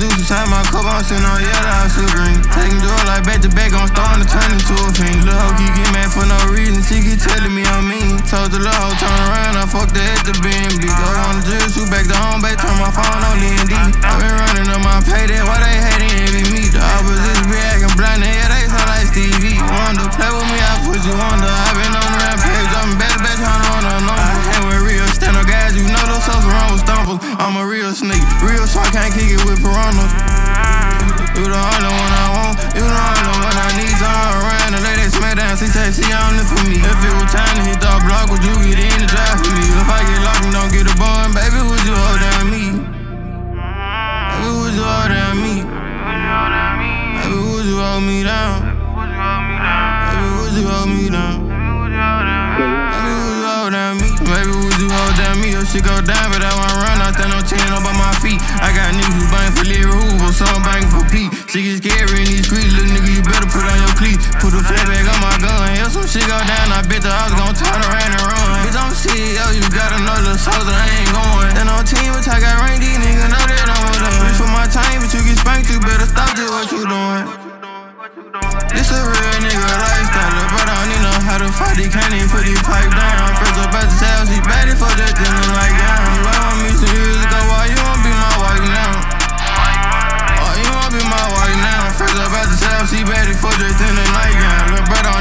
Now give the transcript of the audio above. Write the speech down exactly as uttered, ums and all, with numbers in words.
do some time, my cup, I'm sitting on yellow, I'm still green. Taking drugs like back to back, I'm starting to turn into a fiend. Lil' hoe keep get mad for no reason, she keep telling me I'm mean. Told the lil' hoe turn around, I fucked her at the B M D. Go on the drill, shoot back to home, babe, turn my phone on D and D. I been running up my payday, why they hating envy me? The opposites be acting blind, yeah, they sound like Stevie Wonder. Play with me, I put you under. I been on the rampage, I'm back to back, trying to run a number. I hang with real stand-up guys, you know those sauce around with stompers. I'm a real snake, real shark, can't kick it with piranhas. You the only one I want, you the only one I need. So I'm around and let that smack down, see, take, see, I'm live for me. If it was time to hit the block, would you get in the drive for me? If I get locked and don't get a bun, baby, would you hold down me? Baby, would you hold down me? Baby, would you hold me down? Baby, would you hold me down? Baby, would you hold down me? Baby, would you hold down me? If shit go down, but I wanna run, I stand on ten up on my feet. I got niggas who bangin' for Larry Hoover, some bangin' for Pete. Shit get scary in these streets, little nigga, you better put on your cleats. Put a flat bag on my gun, if some shit go down, I bet the house gon' turn around and run. Bitch, I'm C E O, you gotta know the souls that I ain't going. Then on team, which I got rain, these niggas know that I'm with them. Reach for my time, but you get spanked, you better stop doing what you doing. This a real nigga lifestyle, but I don't need know how to fight, he can't even put his pipe down. First up at the house, he bad it for that thing like down. You love me some years ago, why you won't be my wife now? Why you won't be my wife now? First up at the house, he bad it for that thing like down. Little brother